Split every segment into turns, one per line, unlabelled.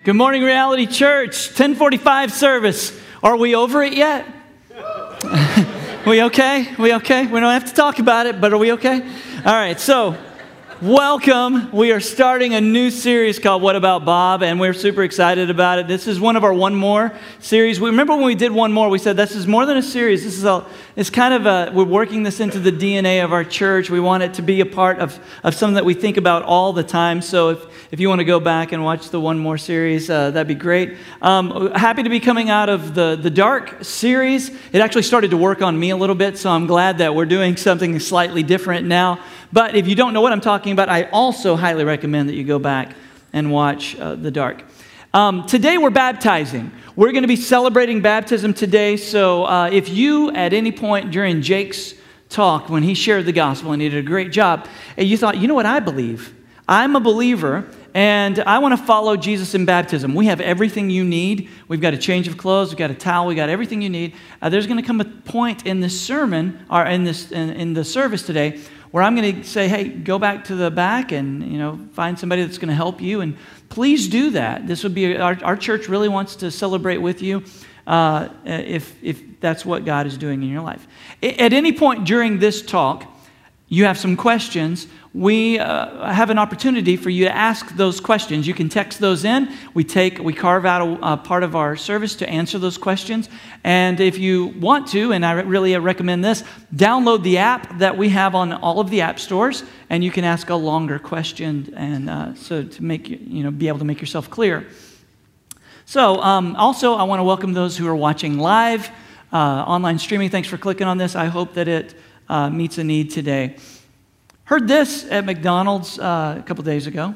Good morning, Reality Church. 10:45 service. Are we over it yet? We okay? We okay? We don't have to talk about it, but are we okay? All right, so welcome. We are starting a new series called What About Bob, and we're super excited about it. This is one of our One More series. We remember when we did One More, we said this is more than a series. It's kind of we're working this into the DNA of our church. We want it to be a part of something that we think about all the time. So if you want to go back and watch the One More series, that'd be great. Happy to be coming out of the Dark series. It actually started to work on me a little bit, so I'm glad that we're doing something slightly different now. But if you don't know what I'm talking about, I also highly recommend that you go back and watch The Dark. Today we're baptizing. We're going to be celebrating baptism today. So if you, at any point during Jake's talk, when he shared the gospel, and he did a great job, and you thought, you know what I believe? I'm a believer, and I want to follow Jesus in baptism. We have everything you need. We've got a change of clothes. We've got a towel. We've got everything you need. There's going to come a point in this sermon, or in the service today, where I'm going to say, hey, go back to the back and, find somebody that's going to help you. And please do that. This would be, our church really wants to celebrate with you if that's what God is doing in your life. At any point during this talk, you have some questions. We have an opportunity for you to ask those questions. You can text those in. We carve out a part of our service to answer those questions. And if you want to, and I really recommend this, download the app that we have on all of the app stores, and you can ask a longer question, and so to make be able to make yourself clear. So also, I want to welcome those who are watching live, online streaming. Thanks for clicking on this. I hope that it meets a need today. Heard this at McDonald's a couple days ago.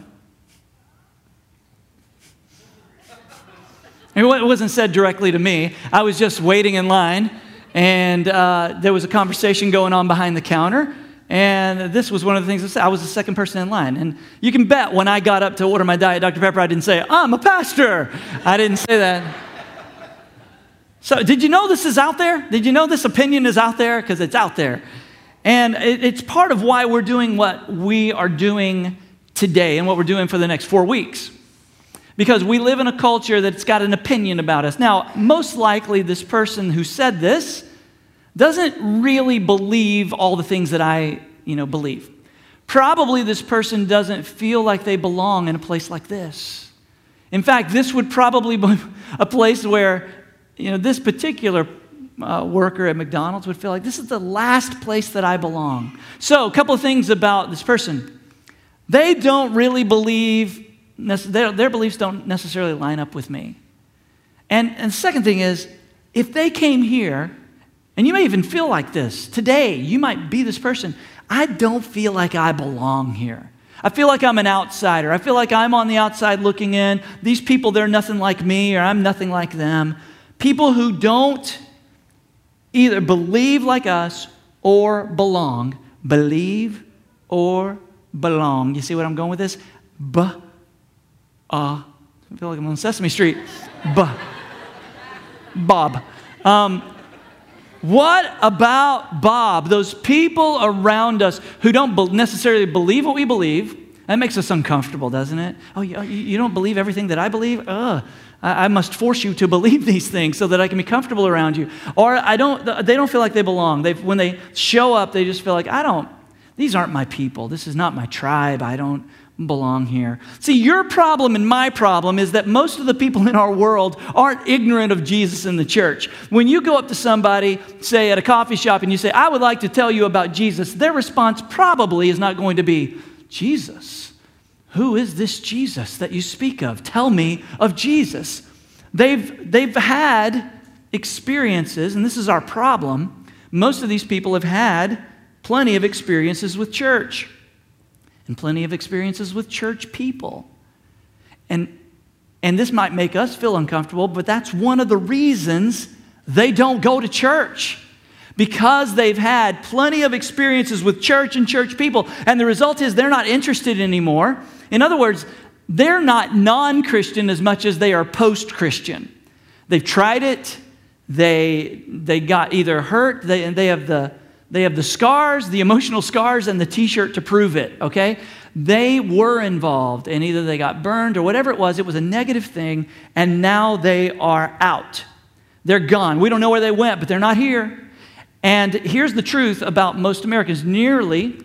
It wasn't said directly to me. I was just waiting in line, and there was a conversation going on behind the counter, and this was one of the things I said. I was the second person in line, and you can bet when I got up to order my Diet Dr. Pepper, I didn't say, I'm a pastor. I didn't say that. So did you know this is out there? Did you know this opinion is out there? Because it's out there. And it's part of why we're doing what we are doing today and what we're doing for the next 4 weeks. Because we live in a culture that's got an opinion about us. Now, most likely this person who said this doesn't really believe all the things that I, believe. Probably this person doesn't feel like they belong in a place like this. In fact, this would probably be a place where, this particular worker at McDonald's would feel like this is the last place that I belong. So a couple of things about this person. They don't really believe, their beliefs don't necessarily line up with me. And the second thing is, if they came here, and you may even feel like this, today you might be this person, I don't feel like I belong here. I feel like I'm an outsider. I feel like I'm on the outside looking in. These people, they're nothing like me, or I'm nothing like them. People who don't either believe like us or belong. Believe or belong. You see what I'm going with this? I feel like I'm on Sesame Street. Bob. What about Bob? Those people around us who don't necessarily believe what we believe. That makes us uncomfortable, doesn't it? Oh, you don't believe everything that I believe? I must force you to believe these things so that I can be comfortable around you. Or they don't feel like they belong. When they show up, they just feel like, these aren't my people. This is not my tribe. I don't belong here. See, your problem and my problem is that most of the people in our world aren't ignorant of Jesus in the church. When you go up to somebody, say at a coffee shop, and you say, I would like to tell you about Jesus, their response probably is not going to be, Jesus? Who is this Jesus that you speak of? Tell me of Jesus. They've had experiences, and this is our problem. Most of these people have had plenty of experiences with church and plenty of experiences with church people. And this might make us feel uncomfortable, but that's one of the reasons they don't go to church. Because they've had plenty of experiences with church and church people, and the result is they're not interested anymore. In other words, they're not non-Christian as much as they are post-Christian. They've tried it. They got either hurt. They have the scars, the emotional scars, and the T-shirt to prove it. Okay, they were involved, and either they got burned or whatever it was a negative thing, and now they are out. They're gone. We don't know where they went, but they're not here. And here's the truth about most Americans. Nearly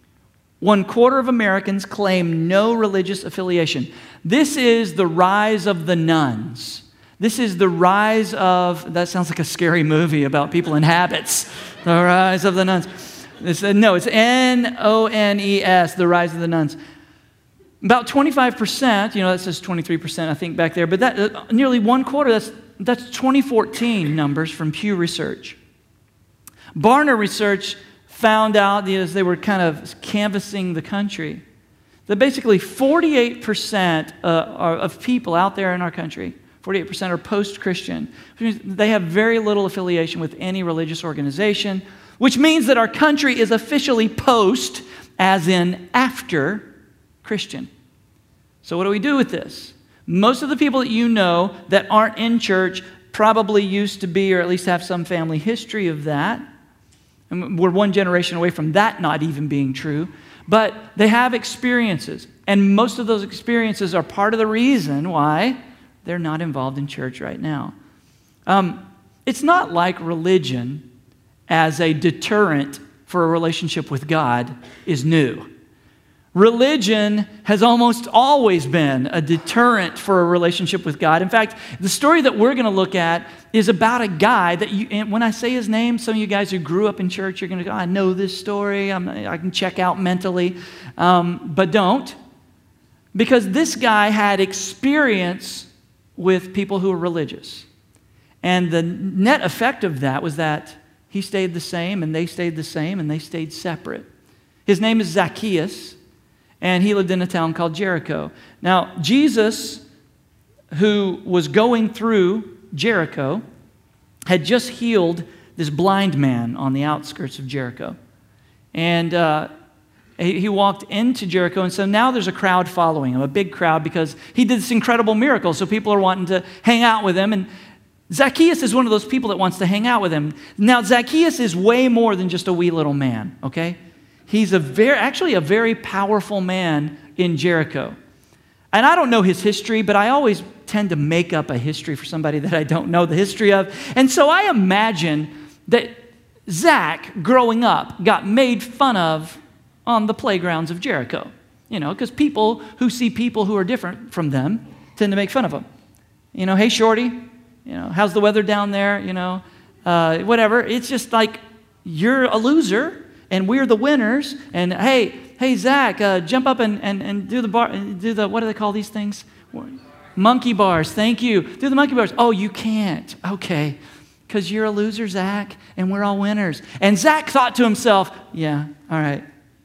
1/4 of Americans claim no religious affiliation. This is the rise of the nones. This is the rise of, that sounds like a scary movie about people in habits. The rise of the nones. No, it's N-O-N-E-S, the rise of the nones. About 25%, that says 23% I think back there, but that nearly 1/4, that's 2014 numbers from Pew Research. Barna Research found out, as they were kind of canvassing the country, that basically 48% of people out there in our country, 48% are post-Christian. They have very little affiliation with any religious organization, which means that our country is officially post, as in after, Christian. So what do we do with this? Most of the people that you know that aren't in church probably used to be, or at least have some family history of that. And we're one generation away from that not even being true. But they have experiences. And most of those experiences are part of the reason why they're not involved in church right now. It's not like religion as a deterrent for a relationship with God is new. Religion has almost always been a deterrent for a relationship with God. In fact, the story that we're going to look at is about a guy that and when I say his name, some of you guys who grew up in church, you're going to go, I know this story. I can check out mentally. But don't. Because this guy had experience with people who are religious. And the net effect of that was that he stayed the same, and they stayed the same, and they stayed separate. His name is Zacchaeus, and he lived in a town called Jericho. Now, Jesus, who was going through Jericho, had just healed this blind man on the outskirts of Jericho. And he walked into Jericho, and so now there's a crowd following him, a big crowd, because he did this incredible miracle, so people are wanting to hang out with him. And Zacchaeus is one of those people that wants to hang out with him. Now, Zacchaeus is way more than just a wee little man, okay? He's actually a very powerful man in Jericho. And I don't know his history, but I always tend to make up a history for somebody that I don't know the history of. And so I imagine that Zach, growing up, got made fun of on the playgrounds of Jericho. Because people who see people who are different from them tend to make fun of them. Hey, shorty, how's the weather down there? Whatever. It's just like, you're a loser, and we're the winners. And hey, Zach, jump up and do the what do they call these things? Monkey bars. Thank you. Do the monkey bars. Oh, you can't. Okay. Because you're a loser, Zach, and we're all winners. And Zach thought to himself, yeah, all right,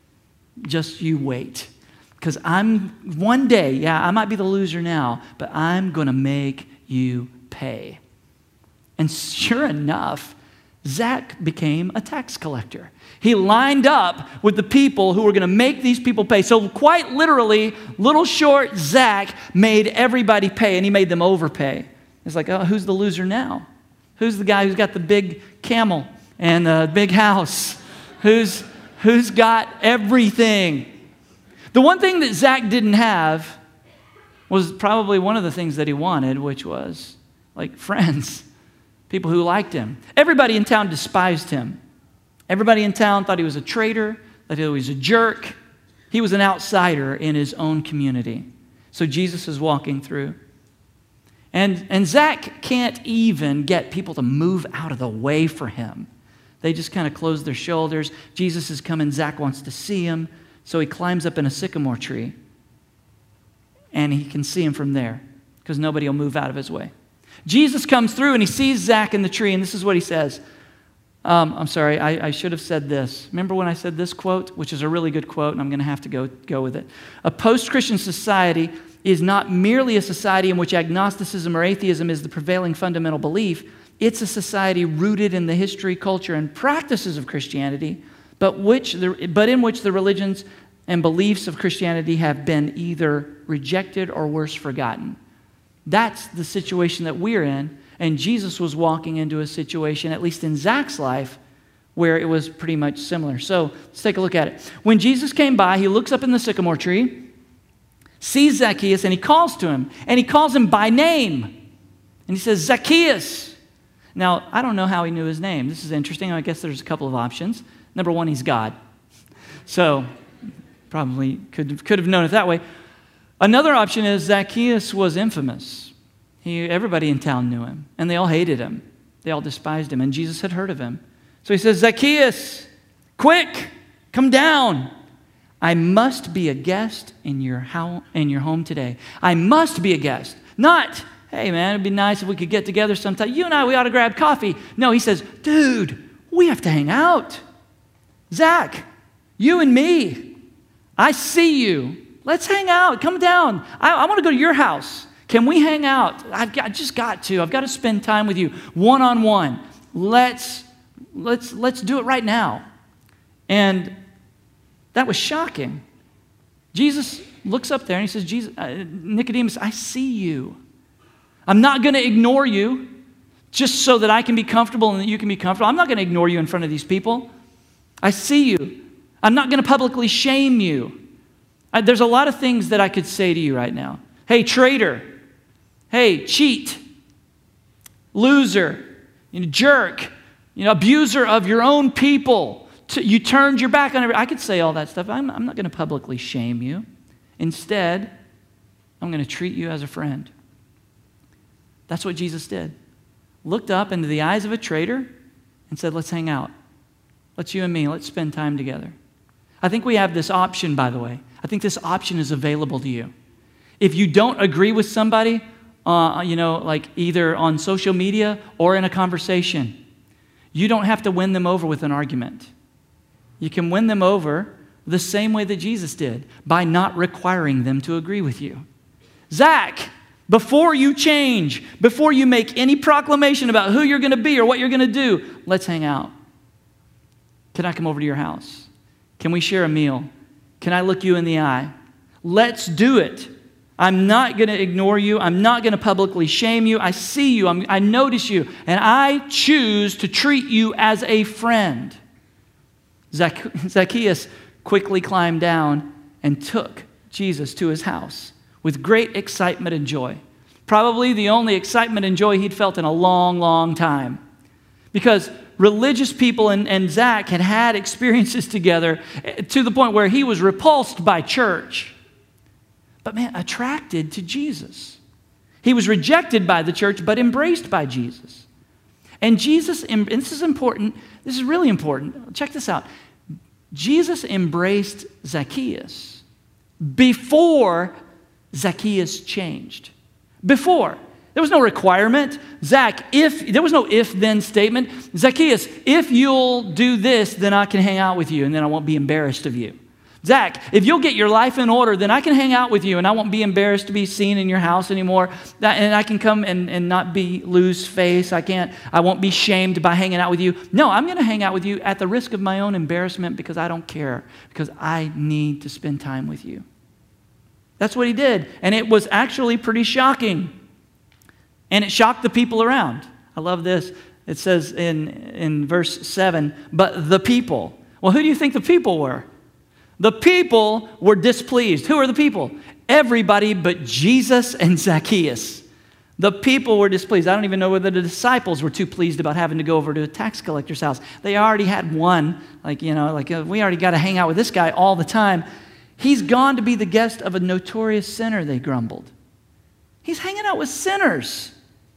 just you wait. Because one day, I might be the loser now, but I'm going to make you pay. And sure enough, Zach became a tax collector. He lined up with the people who were going to make these people pay. So quite literally, little short Zach made everybody pay, and he made them overpay. It's like, oh, who's the loser now? Who's the guy who's got the big camel and the big house? Who's got everything? The one thing that Zach didn't have was probably one of the things that he wanted, which was like friends, people who liked him. Everybody in town despised him. Everybody in town thought he was a traitor, that he was a jerk. He was an outsider in his own community. So Jesus is walking through. And Zach can't even get people to move out of the way for him. They just kind of close their shoulders. Jesus is coming. Zach wants to see him. So he climbs up in a sycamore tree. And he can see him from there because nobody will move out of his way. Jesus comes through and he sees Zach in the tree. And this is what he says. I'm sorry, I should have said this. Remember when I said this quote, which is a really good quote, and I'm going to have to go with it. A post-Christian society is not merely a society in which agnosticism or atheism is the prevailing fundamental belief. It's a society rooted in the history, culture, and practices of Christianity, but in which the religions and beliefs of Christianity have been either rejected or worse, forgotten. That's the situation that we're in. And Jesus was walking into a situation, at least in Zach's life, where it was pretty much similar. So let's take a look at it. When Jesus came by, he looks up in the sycamore tree, sees Zacchaeus, and he calls to him. And he calls him by name. And he says, Zacchaeus. Now, I don't know how he knew his name. This is interesting. I guess there's a couple of options. Number one, he's God. So probably could have known it that way. Another option is Zacchaeus was infamous. Everybody in town knew him, and they all hated him. They all despised him, and Jesus had heard of him. So he says, Zacchaeus, quick, come down. I must be a guest in your home today. I must be a guest. Not, hey, man, it'd be nice if we could get together sometime. You and I, we ought to grab coffee. No, he says, dude, we have to hang out. Zach, you and me, I see you. Let's hang out. Come down. I want to go to your house. Can we hang out? I've got to spend time with you one-on-one. Let's do it right now. And that was shocking. Jesus looks up there and he says, Nicodemus, I see you. I'm not going to ignore you just so that I can be comfortable and that you can be comfortable. I'm not going to ignore you in front of these people. I see you. I'm not going to publicly shame you. There's a lot of things that I could say to you right now. Hey, traitor. Hey, cheat. Loser. Jerk. Abuser of your own people. You turned your back on everything. I could say all that stuff. I'm not going to publicly shame you. Instead, I'm going to treat you as a friend. That's what Jesus did. Looked up into the eyes of a traitor and said, let's hang out. Let's you and me, let's spend time together. I think we have this option, by the way. I think this option is available to you. If you don't agree with somebody, like either on social media or in a conversation, you don't have to win them over with an argument. You can win them over the same way that Jesus did, by not requiring them to agree with you. Zach, before you change, before you make any proclamation about who you're going to be or what you're going to do, let's hang out. Can I come over to your house? Can we share a meal? Can I look you in the eye? Let's do it. I'm not going to ignore you. I'm not going to publicly shame you. I see you. I notice you. And I choose to treat you as a friend. Zacchaeus quickly climbed down and took Jesus to his house with great excitement and joy. Probably the only excitement and joy he'd felt in a long, long time. Because religious people and Zach had had experiences together to the point where he was repulsed by church. But man, attracted to Jesus. He was rejected by the church, but embraced by Jesus. And Jesus, and this is important, this is really important. Check this out. Jesus embraced Zacchaeus before Zacchaeus changed. Before. There was no requirement. There was no if-then statement. Zacchaeus, if you'll do this, then I can hang out with you and then I won't be embarrassed of you. Zach, if you'll get your life in order, then I can hang out with you and I won't be embarrassed to be seen in your house anymore. And I can come and not lose face. I won't be shamed by hanging out with you. No, I'm going to hang out with you at the risk of my own embarrassment because I don't care, because I need to spend time with you. That's what he did. And it was actually pretty shocking. And it shocked the people around. I love this. It says in verse 7, but the people. Well, who do you think the people were? The people were displeased. Who are the people? Everybody but Jesus and Zacchaeus. The people were displeased. I don't even know whether the disciples were too pleased about having to go over to a tax collector's house. They already had one. We already got to hang out with this guy all the time. He's gone to be the guest of a notorious sinner, they grumbled. He's hanging out with sinners.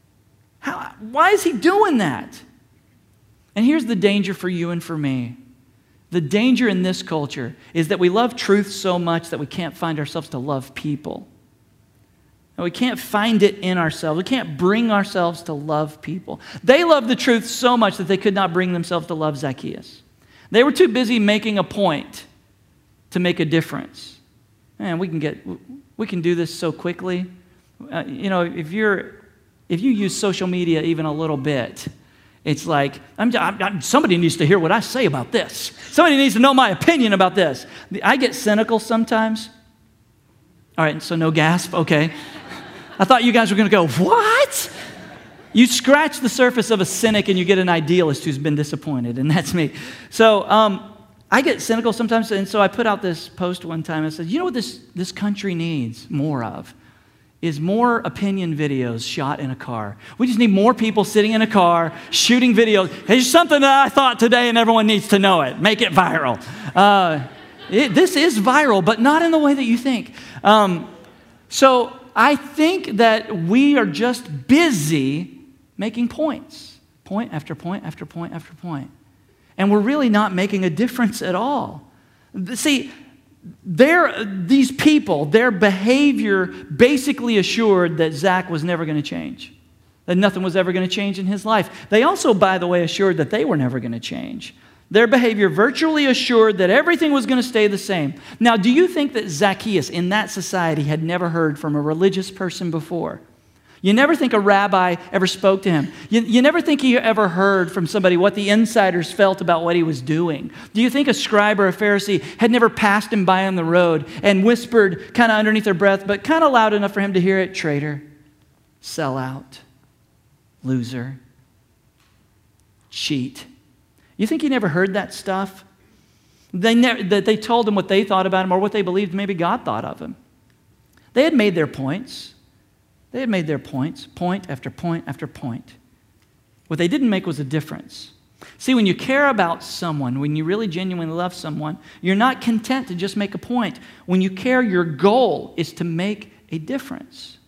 Why is he doing that? And here's the danger for you and for me. The danger in this culture is that we love truth so much that we can't find ourselves to love people. And we can't find it in ourselves. We can't bring ourselves to love people. They loved the truth so much that they could not bring themselves to love Zacchaeus. They were too busy making a point to make a difference. Man, we can do this so quickly. If you use social media even a little bit, it's like, somebody needs to hear what I say about this. Somebody needs to know my opinion about this. I get cynical sometimes. All right, so no gasp, okay. I thought you guys were going to go, what? You scratch the surface of a cynic and you get an idealist who's been disappointed, and that's me. So I get cynical sometimes, and so I put out this post one time. I said, you know what this country needs more of? Is more opinion videos shot in a car. We just need more people sitting in a car shooting videos. Here's something that I thought today and everyone needs to know it. Make it viral. This is viral, but not in the way that you think. So I think that we are just busy making points. Point after point after point after point. And we're really not making a difference at all. See, these people, their behavior basically assured that Zach was never going to change, that nothing was ever going to change in his life. They also, by the way, assured that they were never going to change. Their behavior virtually assured that everything was going to stay the same. Now, do you think that Zacchaeus in that society had never heard from a religious person before? You never think a rabbi ever spoke to him. You never think he ever heard from somebody what the insiders felt about what he was doing. Do you think a scribe or a Pharisee had never passed him by on the road and whispered kind of underneath their breath, but kind of loud enough for him to hear it, traitor, sellout, loser, cheat? You think he never heard that stuff? That they told him what they thought about him or what they believed maybe God thought of him. They had made their points. They had made their points, point after point after point. What they didn't make was a difference. See, when you care about someone, when you really genuinely love someone, you're not content to just make a point. When you care, your goal is to make a difference.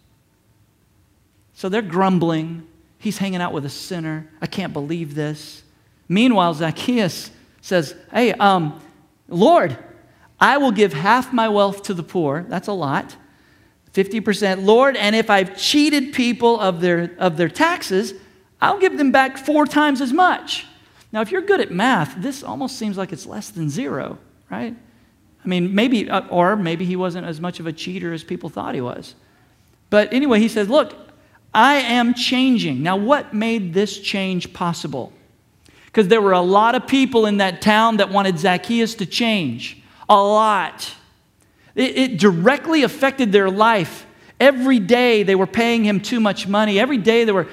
So they're grumbling. He's hanging out with a sinner. I can't believe this. Meanwhile, Zacchaeus says, hey, Lord, I will give half my wealth to the poor. That's a lot. 50%, Lord, and if I've cheated people of their taxes, I'll give them back 4 times as much. Now, if you're good at math, this almost seems like it's less than 0, right? I mean, maybe he wasn't as much of a cheater as people thought he was. But anyway, he says, look, I am changing. Now, what made this change possible? Because there were a lot of people in that town that wanted Zacchaeus to change. A lot. It directly affected their life. Every day they were paying him too much money. Every day they were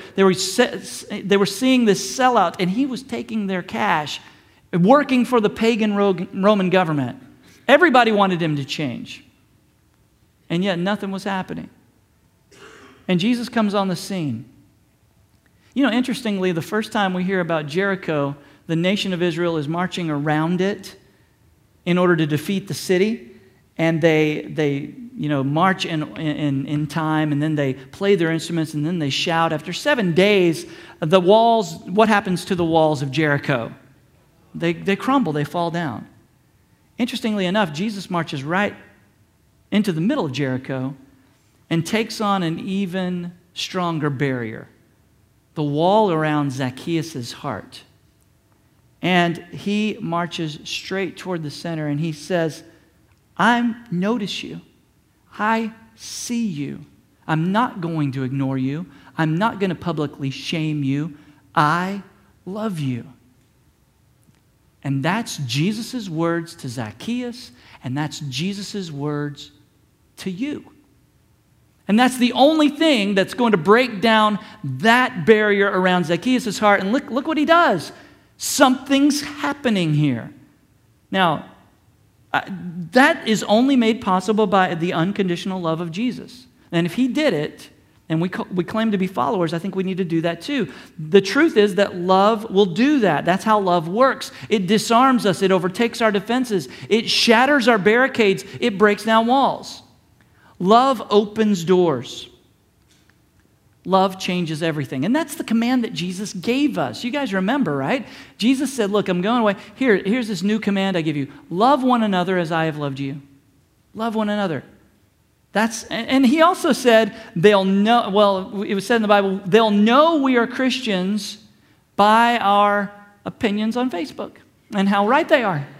seeing this sellout, and he was taking their cash, working for the pagan Roman government. Everybody wanted him to change. And yet nothing was happening. And Jesus comes on the scene. You know, interestingly, the first time we hear about Jericho, the nation of Israel is marching around it in order to defeat the city. And they march in time, and then they play their instruments, and then they shout. After 7 days, the walls, what happens to the walls of Jericho? They crumble, they fall down. Interestingly enough, Jesus marches right into the middle of Jericho and takes on an even stronger barrier, the wall around Zacchaeus' heart. And he marches straight toward the center, and he says, I notice you. I see you. I'm not going to ignore you. I'm not going to publicly shame you. I love you. And that's Jesus' words to Zacchaeus, and that's Jesus' words to you. And that's the only thing that's going to break down that barrier around Zacchaeus' heart. And look what he does. Something's happening here. Now, that is only made possible by the unconditional love of Jesus. And if he did it, and we claim to be followers, I think we need to do that too. The truth is that love will do that. That's how love works. It disarms us. It overtakes our defenses. It shatters our barricades. It breaks down walls. Love opens doors. Love changes everything. And that's the command that Jesus gave us. You guys remember, right? Jesus said, look, I'm going away. Here's this new command I give you. Love one another as I have loved you. Love one another. And he also said, they'll know, well, it was said in the Bible, they'll know we are Christians by our opinions on Facebook and how right they are.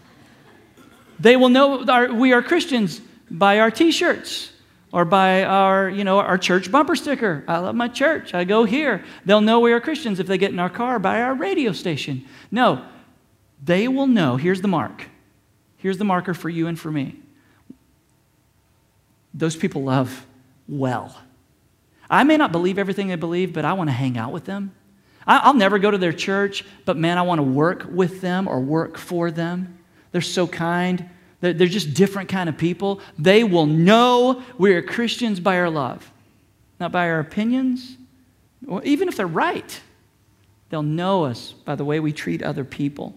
They will know we are Christians by our t-shirts. Or by our church bumper sticker. I love my church. I go here. They'll know we are Christians if they get in our car by our radio station. No, they will know. Here's the mark. Here's the marker for you and for me. Those people love well. I may not believe everything they believe, but I want to hang out with them. I'll never go to their church, but man, I want to work with them or work for them. They're so kind. They're just different kind of people. They will know we are Christians by our love, not by our opinions, or even if they're right. They'll know us by the way we treat other people.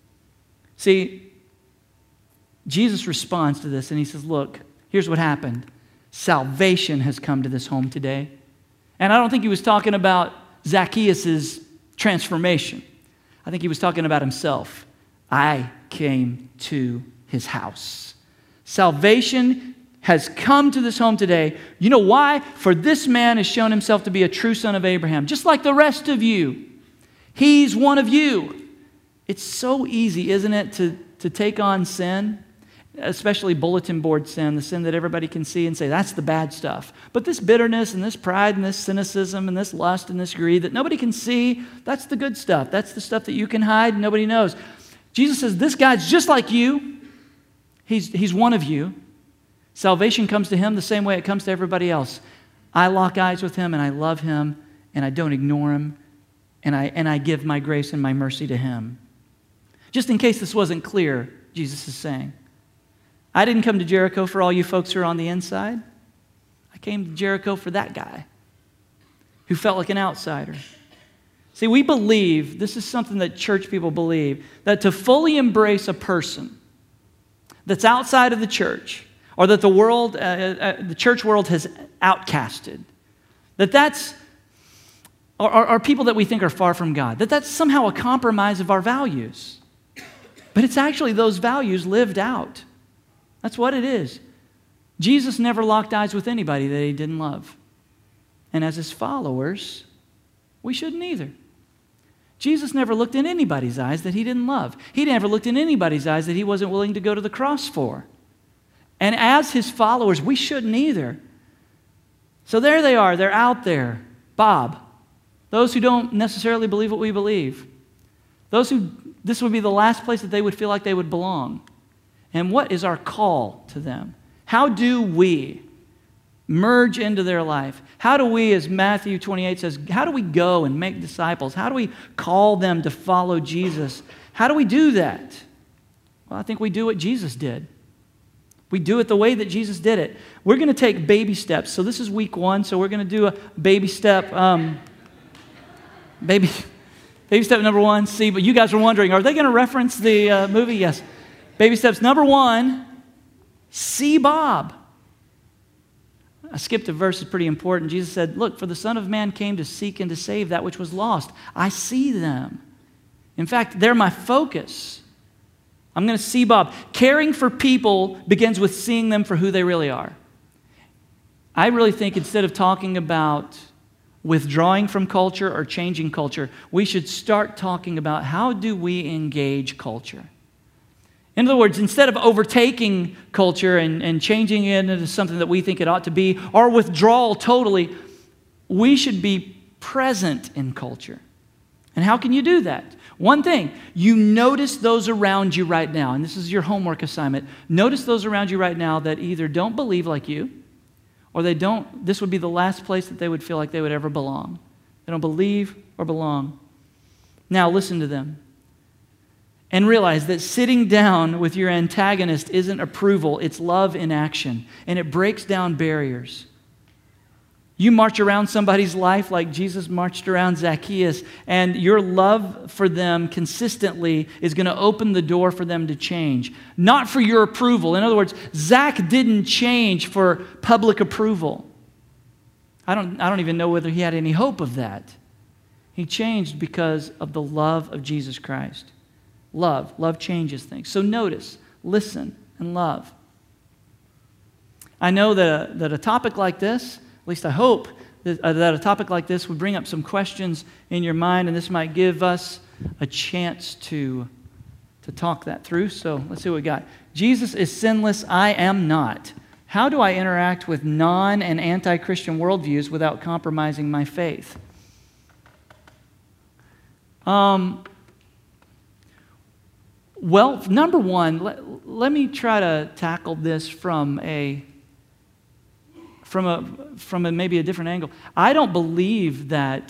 See, Jesus responds to this and he says, look, here's what happened. Salvation has come to this home today. And I don't think he was talking about Zacchaeus' transformation. I think he was talking about himself. I came to his house. Salvation has come to this home today. You know why? For this man has shown himself to be a true son of Abraham, just like the rest of you. He's one of you. It's so easy, isn't it, to take on sin, especially bulletin board sin, the sin that everybody can see and say, that's the bad stuff. But this bitterness and this pride and this cynicism and this lust and this greed that nobody can see, that's the good stuff. That's the stuff that you can hide and nobody knows. Jesus says, this guy's just like you. He's one of you. Salvation comes to him the same way it comes to everybody else. I lock eyes with him and I love him and I don't ignore him and I give my grace and my mercy to him. Just in case this wasn't clear, Jesus is saying, I didn't come to Jericho for all you folks who are on the inside. I came to Jericho for that guy who felt like an outsider. See, we believe, this is something that church people believe, that to fully embrace a person that's outside of the church or that the world, the church world has outcasted, that's are people that we think are far from God, that's somehow a compromise of our values. But it's actually those values lived out. That's what it is. Jesus never locked eyes with anybody that he didn't love. And as his followers, we shouldn't either. Jesus never looked in anybody's eyes that he didn't love. He never looked in anybody's eyes that he wasn't willing to go to the cross for. And as his followers, we shouldn't either. So there they are. They're out there. Bob. Those who don't necessarily believe what we believe. Those who, this would be the last place that they would feel like they would belong. And what is our call to them? How do we merge into their life? How do we, as Matthew 28 says, how do we go and make disciples? How do we call them to follow Jesus? How do we do that? Well, I think we do what Jesus did. We do it the way that Jesus did it. We're going to take baby steps. So this is week 1, so we're going to do a baby step. Baby step number 1. See, but you guys were wondering, are they going to reference the movie? Yes. Baby steps number 1, see Bob. I skipped a verse that's pretty important. Jesus said, look, for the Son of Man came to seek and to save that which was lost. I see them. In fact, they're my focus. I'm going to see Bob. Caring for people begins with seeing them for who they really are. I really think instead of talking about withdrawing from culture or changing culture, we should start talking about how do we engage culture. In other words, instead of overtaking culture and changing it into something that we think it ought to be, or withdrawal totally, we should be present in culture. And how can you do that? One thing, you notice those around you right now, and this is your homework assignment. Notice those around you right now that either don't believe like you, or this would be the last place that they would feel like they would ever belong. They don't believe or belong. Now listen to them. And realize that sitting down with your antagonist isn't approval, it's love in action. And it breaks down barriers. You march around somebody's life like Jesus marched around Zacchaeus, and your love for them consistently is going to open the door for them to change. Not for your approval. In other words, Zach didn't change for public approval. I don't even know whether he had any hope of that. He changed because of the love of Jesus Christ. Love changes things. So notice, listen, and love. I know that a topic like this, at least I hope, that a topic like this would bring up some questions in your mind, and this might give us a chance to talk that through. So let's see what we got. Jesus is sinless, I am not. How do I interact with non- and anti-Christian worldviews without compromising my faith? Well, number one, let me try to tackle this from a maybe a different angle, I don't believe that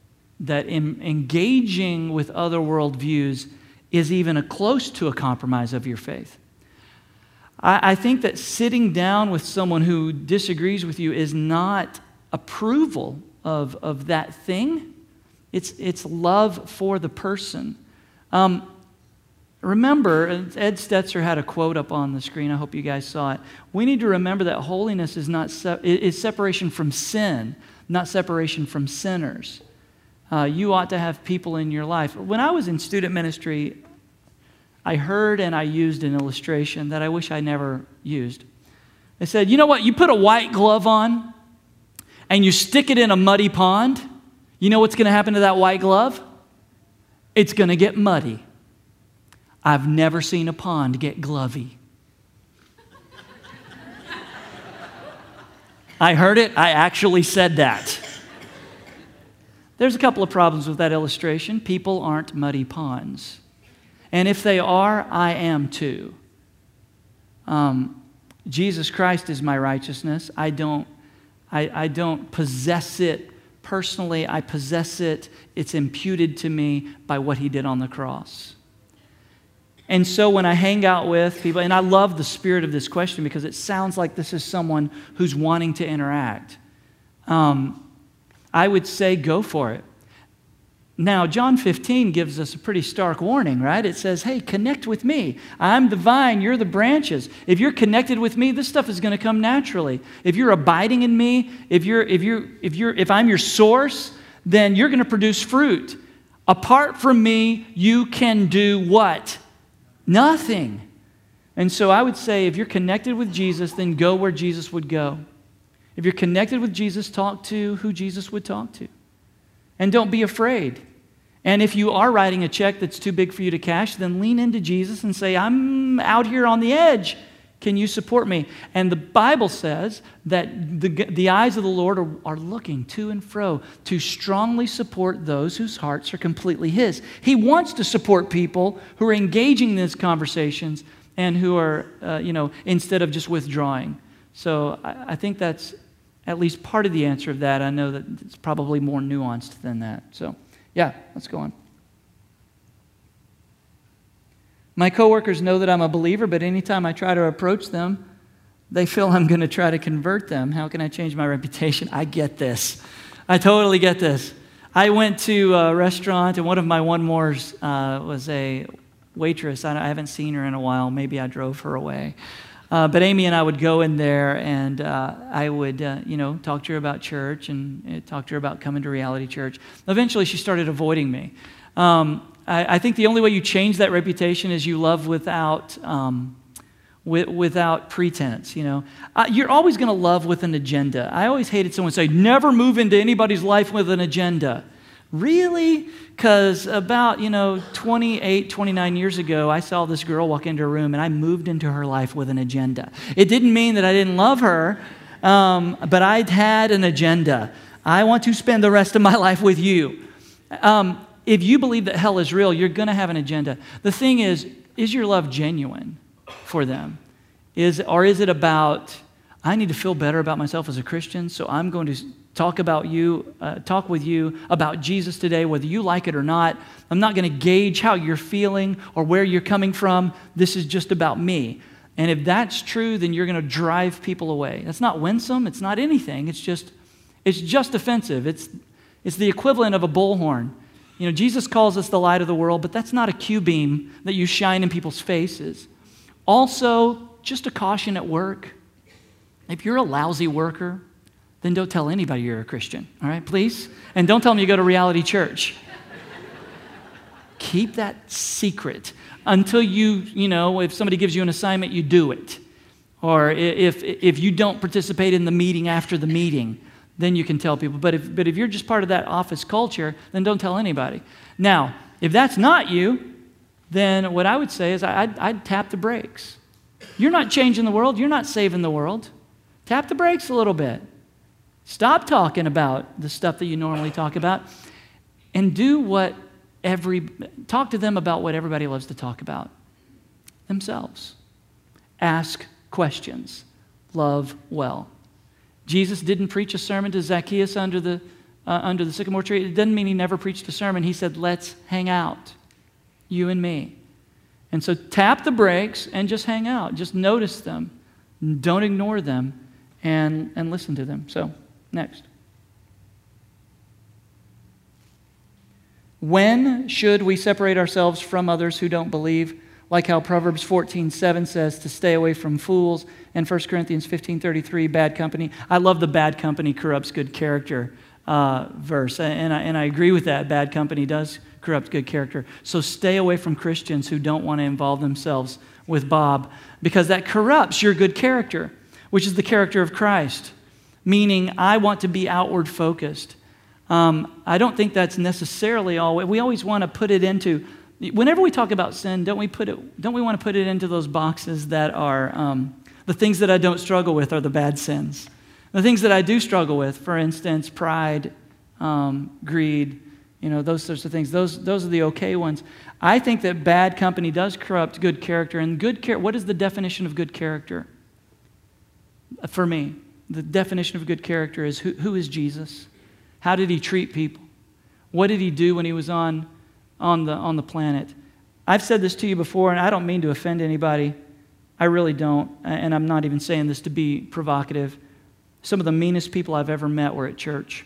engaging with other worldviews is even close to a compromise of your faith. I think that sitting down with someone who disagrees with you is not approval of that thing. It's love for the person. Remember, Ed Stetzer had a quote up on the screen. I hope you guys saw it. We need to remember that holiness is separation from sin, not separation from sinners. You ought to have people in your life. When I was in student ministry, I heard and I used an illustration that I wish I never used. They said, you know what? You put a white glove on and you stick it in a muddy pond. You know what's going to happen to that white glove? It's going to get muddy. I've never seen a pond get glovey. I heard it. I actually said that. There's a couple of problems with that illustration. People aren't muddy ponds. And if they are, I am too. Jesus Christ is my righteousness. I don't possess it personally. I possess it. It's imputed to me by what he did on the cross. And so when I hang out with people, and I love the spirit of this question because it sounds like this is someone who's wanting to interact. I would say go for it. Now, John 15 gives us a pretty stark warning, right? It says, hey, connect with me. I'm the vine, you're the branches. If you're connected with me, this stuff is going to come naturally. If you're abiding in me, if I'm your source, then you're going to produce fruit. Apart from me, you can do what? Nothing. And so I would say if you're connected with Jesus, then go where Jesus would go. If you're connected with Jesus, talk to who Jesus would talk to. And don't be afraid. And if you are writing a check that's too big for you to cash, then lean into Jesus and say, I'm out here on the edge. Can you support me? And the Bible says that the eyes of the Lord are looking to and fro to strongly support those whose hearts are completely His. He wants to support people who are engaging in these conversations and who are, instead of just withdrawing. So I think that's at least part of the answer of that. I know that it's probably more nuanced than that. So, yeah, let's go on. My coworkers know that I'm a believer, but anytime I try to approach them, they feel I'm going to try to convert them. How can I change my reputation? I get this. I totally get this. I went to a restaurant, and one of my one-mores was a waitress. I haven't seen her in a while. Maybe I drove her away. But Amy and I would go in there, and I would, talk to her about church and talk to her about coming to Reality Church. Eventually, she started avoiding me. I think the only way you change that reputation is you love without pretense. You're always going to love with an agenda. I always hated someone say, "Never move into anybody's life with an agenda." Really? Because about, 28, 29 years ago, I saw this girl walk into a room and I moved into her life with an agenda. It didn't mean that I didn't love her, but I'd had an agenda. I want to spend the rest of my life with you. If you believe that hell is real, you're going to have an agenda. The thing is your love genuine for them? Or is it about, I need to feel better about myself as a Christian, so I'm going to talk with you about Jesus today, whether you like it or not. I'm not going to gauge how you're feeling or where you're coming from. This is just about me. And if that's true, then you're going to drive people away. That's not winsome. It's not anything. It's just offensive. It's the equivalent of a bullhorn. Jesus calls us the light of the world, but that's not a Q-beam that you shine in people's faces. Also, just a caution at work. If you're a lousy worker, then don't tell anybody you're a Christian, all right, please? And don't tell them you go to Reality Church. Keep that secret until if somebody gives you an assignment, you do it. Or if you don't participate in the meeting after the meeting, then you can tell people. But if you're just part of that office culture, then don't tell anybody. Now, if that's not you, then what I would say is I'd tap the brakes. You're not changing the world. You're not saving the world. Tap the brakes a little bit. Stop talking about the stuff that you normally talk about and talk to them about what everybody loves to talk about, themselves. Ask questions. Love well. Jesus didn't preach a sermon to Zacchaeus under the sycamore tree. It doesn't mean he never preached a sermon. He said, let's hang out, you and me. And so tap the brakes and just hang out. Just notice them. Don't ignore them and listen to them. So, next. When should we separate ourselves from others who don't believe? Like how Proverbs 14:7 says to stay away from fools, and 1 Corinthians 15:33, bad company. I love the bad company corrupts good character verse, and I agree with that. Bad company does corrupt good character. So stay away from Christians who don't want to involve themselves with Bob, because that corrupts your good character, which is the character of Christ, meaning I want to be outward focused. I don't think that's necessarily all. We always want to put it into, whenever we talk about sin, don't we want to put it into those boxes that are, the things that I don't struggle with are the bad sins. The things that I do struggle with, for instance, pride, greed, those sorts of things, those are the okay ones. I think that bad company does corrupt good character. And what is the definition of good character? For me, the definition of good character is who is Jesus? How did he treat people? What did he do when he was on the planet? I've said this to you before, and I don't mean to offend anybody. I really don't, and I'm not even saying this to be provocative. Some of the meanest people I've ever met were at church.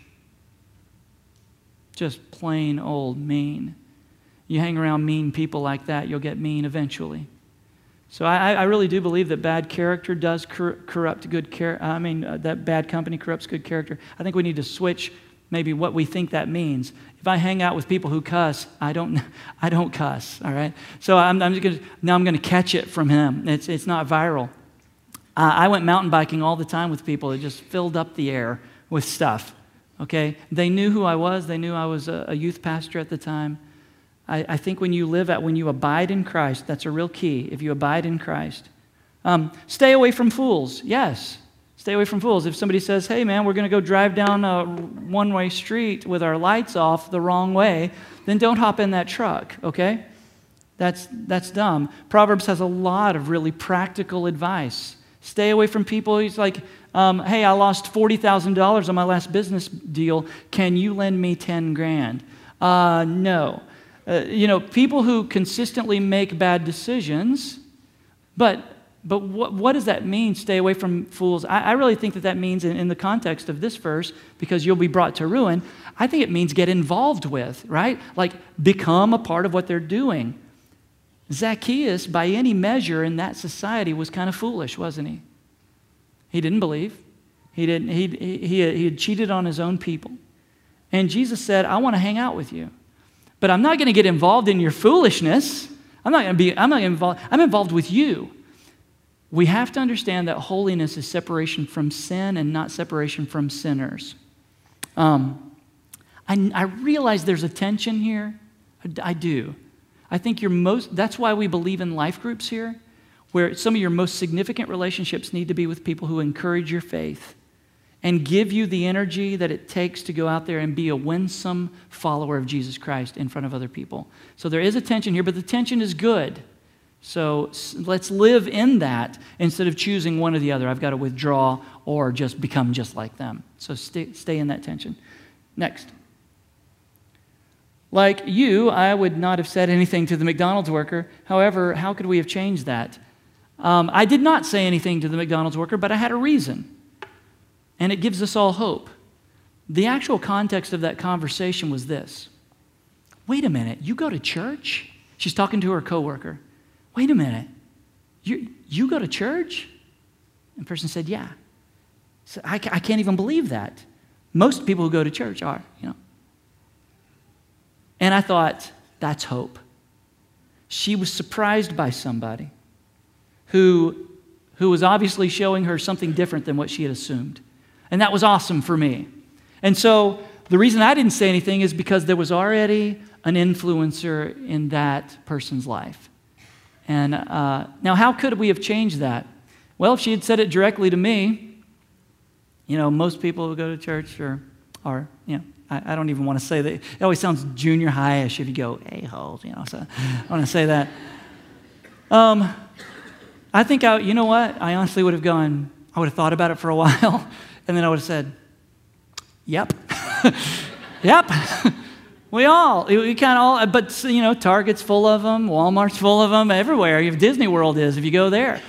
Just plain old mean. You hang around mean people like that, you'll get mean eventually. So I really do believe that bad character does corrupt good character. That bad company corrupts good character. I think we need to switch maybe what we think that means. If I hang out with people who cuss, I don't cuss, all right? So I'm going to catch it from him. It's not viral. I went mountain biking all the time with people that just filled up the air with stuff, okay? They knew who I was. They knew I was a youth pastor at the time. I think when you abide in Christ, that's a real key, if you abide in Christ. Stay away from fools, yes. Stay away from fools. If somebody says, hey man, we're going to go drive down a one-way street with our lights off the wrong way, then don't hop in that truck, okay? That's dumb. Proverbs has a lot of really practical advice. Stay away from people. He's like, hey, I lost $40,000 on my last business deal. Can you lend me 10 grand? No. People who consistently make bad decisions, but what does that mean, stay away from fools? I really think that means, in the context of this verse, because you'll be brought to ruin, I think it means get involved with, right? Like, become a part of what they're doing. Zacchaeus, by any measure in that society, was kind of foolish, wasn't he? He didn't believe. He had cheated on his own people. And Jesus said, I want to hang out with you. But I'm not going to get involved in your foolishness. I'm involved with you. We have to understand that holiness is separation from sin and not separation from sinners. I realize there's a tension here. I do. I think that's why we believe in life groups here, where some of your most significant relationships need to be with people who encourage your faith and give you the energy that it takes to go out there and be a winsome follower of Jesus Christ in front of other people. So there is a tension here, but the tension is good. So let's live in that instead of choosing one or the other. I've got to withdraw or just become just like them. So stay in that tension. Next. Like you, I would not have said anything to the McDonald's worker. However, how could we have changed that? I did not say anything to the McDonald's worker, but I had a reason. And it gives us all hope. The actual context of that conversation was this. Wait a minute, you go to church? She's talking to her coworker. Wait a minute, you go to church? And the person said, yeah. So I can't even believe that. Most people who go to church are, And I thought, that's hope. She was surprised by somebody who was obviously showing her something different than what she had assumed. And that was awesome for me. And so the reason I didn't say anything is because there was already an influencer in that person's life. And now how could we have changed that? Well, if she had said it directly to me, most people who go to church are I don't even want to say that. It always sounds junior high-ish if you go, a-holes, so I want to say that. I think, I honestly would have thought about it for a while, And then I would have said, yep. Yep. We kind of all, but you know, Target's full of them, Walmart's full of them, everywhere. Disney World is, if you go there.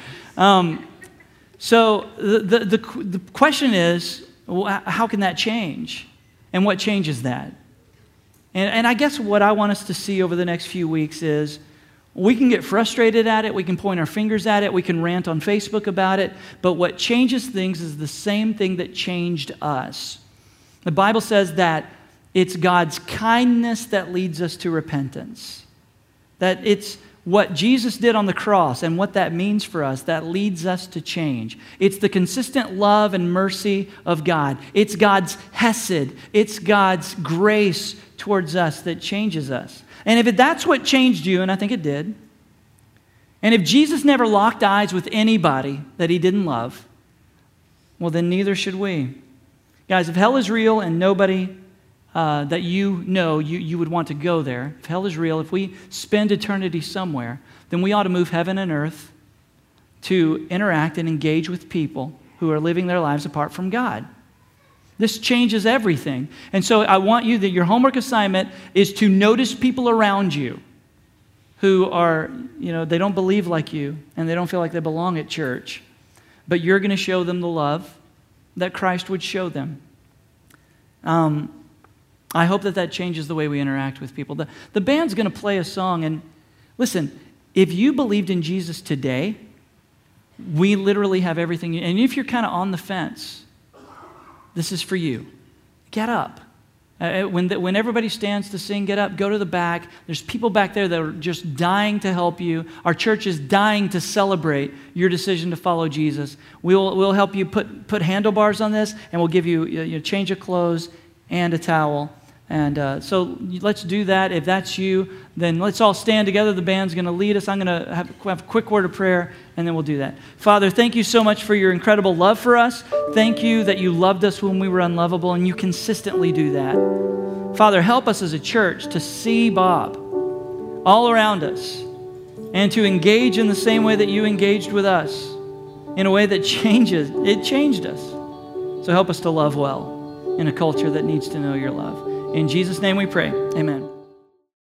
So the question is, how can that change? And what changes that? And I guess what I want us to see over the next few weeks is we can get frustrated at it, we can point our fingers at it, we can rant on Facebook about it, but what changes things is the same thing that changed us. The Bible says that it's God's kindness that leads us to repentance. That it's what Jesus did on the cross and what that means for us that leads us to change. It's the consistent love and mercy of God. It's God's hesed. It's God's grace towards us that changes us. And if that's what changed you, and I think it did, and if Jesus never locked eyes with anybody that he didn't love, well, then neither should we. Guys, if hell is real and nobody that you know you would want to go there, if hell is real, if we spend eternity somewhere, then we ought to move heaven and earth to interact and engage with people who are living their lives apart from God. This changes everything. And so I want you, that your homework assignment is to notice people around you who are, you know, they don't believe like you and they don't feel like they belong at church, but you're going to show them the love that Christ would show them. I hope that changes the way we interact with people. The band's going to play a song, and listen, if you believed in Jesus today, we literally have everything. And if you're kind of on the fence, this is for you. Get up. When everybody stands to sing, get up, go to the back. There's people back there that are just dying to help you. Our church is dying to celebrate your decision to follow Jesus. We'll help you put handlebars on this, and we'll give you a change of clothes and a towel. And so let's do that. If that's you, then let's all stand together. The band's going to lead us. I'm going to have a quick word of prayer, and then we'll do that. Father, thank you so much for your incredible love for us. Thank you that you loved us when we were unlovable, and you consistently do that. Father, help us as a church to see Bob all around us and to engage in the same way that you engaged with us, in a way that changed us. So help us to love well in a culture that needs to know your love. In Jesus' name we pray. Amen.